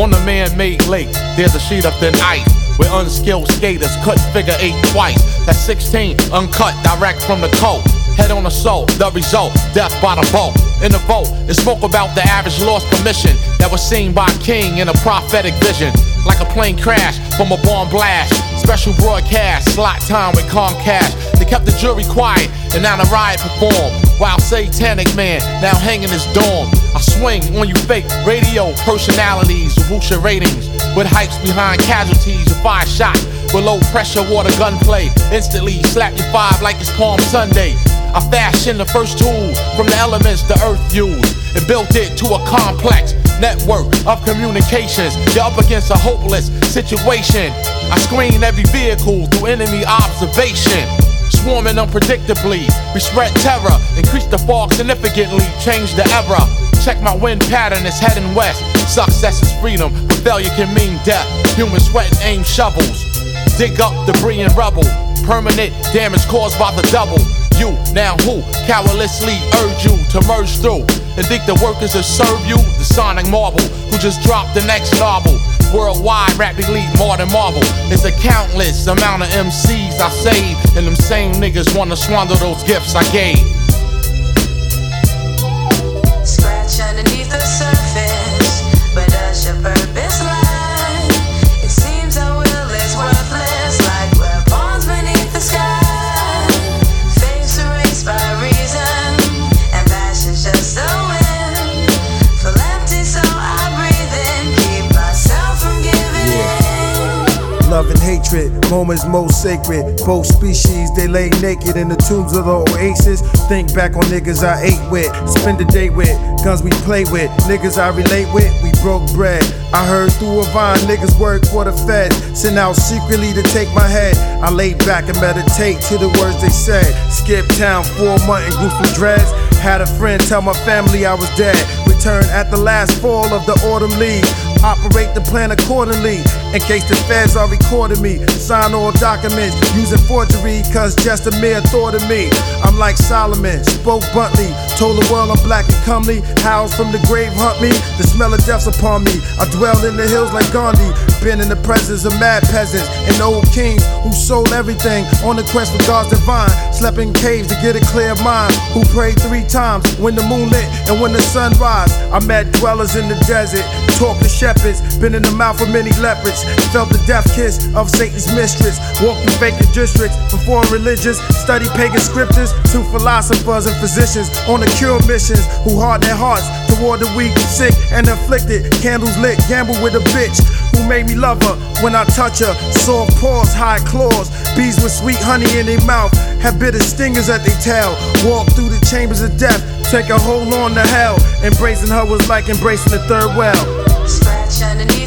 On the man-made lake, there's a sheet of thin ice where unskilled skaters couldn't figure 8 twice. That's 16, uncut, direct from the coat. Head on the soul, the result, death by the boat. In the vote, it spoke about the average lost commission that was seen by King in a prophetic vision. Like a plane crash from a bomb blast. Special broadcast, slot time with Comcast. They kept the jury quiet, and now the riot performed. While Satanic Man now hanging his dorm. I swing on you fake radio personalities who boost your ratings. With hypes behind casualties who fire shots. With low pressure water gunplay. Instantly slap your 5 like it's Palm Sunday. I fashioned the first tool from the elements the earth used and built it to a complex network of communications. You're up against a hopeless situation. I screen every vehicle through enemy observation. Swarming unpredictably, we spread terror, increase the fog significantly, change the era. Check my wind pattern, it's heading west. Success is freedom, but failure can mean death. Human sweat and aim shovels, dig up debris and rubble. Permanent damage caused by the double. You, now who, cowardice urge you to merge through and think the workers will serve you? The sonic marvel, who just dropped the next novel. Worldwide, rap elite more than Marvel. It's a countless amount of MCs I saved, and them same niggas wanna squander those gifts I gave. Scratch underneath the surface, but does your purpose lie? It seems our will is worthless, like we're pawns beneath the sky. Faith's erased by reason, and passion's just the wind. Feel empty, so I breathe in, keep myself from giving in. Love and hatred, moments most sacred. Both species, they lay naked in the tombs of the oasis. Think back on niggas I ate with, spend the day with, guns we play with, niggas I relate with, we broke bread. I heard through a vine, niggas work for the feds, sent out secretly to take my head. I laid back and meditate to the words they said. Skip town, 4 months and groups with dreads. Had a friend tell my family I was dead. Return at the last fall of the autumn leaves. Operate the plan accordingly, in case the feds are recording me. Sign all documents, using forgery, cause just a mere thought of me. I'm like Solomon, spoke bluntly, told the world I'm black and comely. Howls from the grave hunt me, the smell of death's upon me. I dwell in the hills like Gandhi, been in the presence of mad peasants and old kings who sold everything on the quest for God's divine. Slept in caves to get a clear mind, who prayed 3 times when the moon lit and when the sun rise. I met dwellers in the desert, talked to shepherds, been in the mouth of many leopards, felt the death kiss of Satan's mistress, walked through vacant districts for foreign religions, studied pagan scriptures to philosophers and physicians on the cure missions who harden their hearts toward the weak, sick, and afflicted. Candles lit, gamble with a bitch who made me love her when I touch her. Soft paws, high claws, bees with sweet honey in their mouth, have bitter stingers at their tail. Walk through the chambers of death, take a hold on to hell. Embracing her was like embracing the third well. Scratch underneath